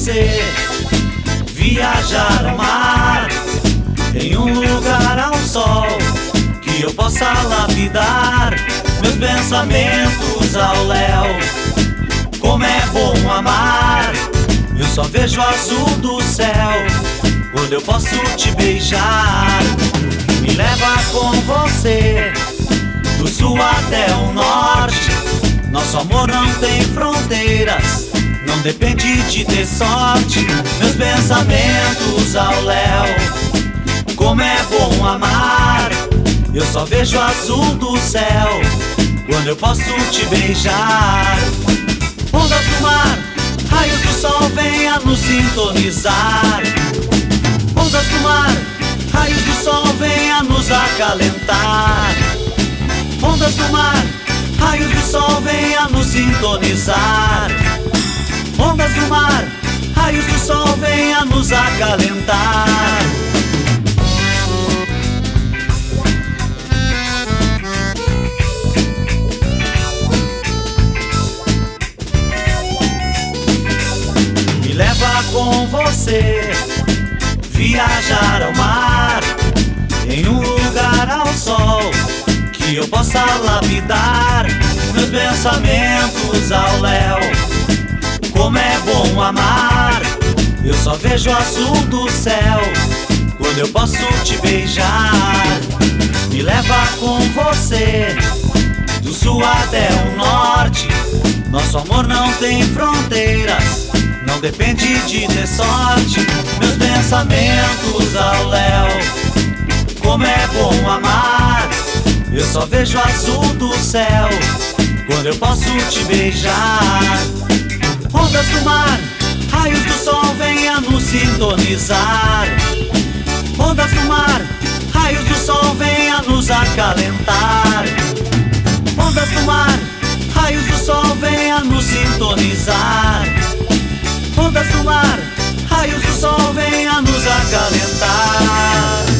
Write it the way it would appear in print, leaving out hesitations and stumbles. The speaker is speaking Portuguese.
você viajar ao mar, em um lugar ao sol, que eu possa lapidar meus pensamentos ao léu. Como é bom amar, eu só vejo o azul do céu quando eu posso te beijar. Me leva com você do sul até o norte, nosso amor não tem fronteiras, não depende de ter sorte. Meus pensamentos ao léu. Como é bom amar, eu só vejo o azul do céu quando eu posso te beijar. Ondas do mar, raios do sol, venha nos sintonizar. Ondas do mar, raios do sol, venha nos acalentar. Ondas do mar, raios do sol, venha nos sintonizar. Ondas do mar, raios do sol, venha nos acalentar. Me leva com você viajar ao mar, em um lugar ao sol, que eu possa lapidar meus pensamentos ao léu. Como é bom amar, eu só vejo o azul do céu quando eu posso te beijar. Me leva com você do sul até o norte, nosso amor não tem fronteiras, não depende de ter sorte. Meus pensamentos ao léu. Como é bom amar, eu só vejo o azul do céu quando eu posso te beijar. Ondas do mar, raios do sol, venha nos sintonizar. Ondas do mar, raios do sol, venha nos acalentar. Ondas do mar, raios do sol, venha nos sintonizar. Ondas do mar, raios do sol, venha nos acalentar.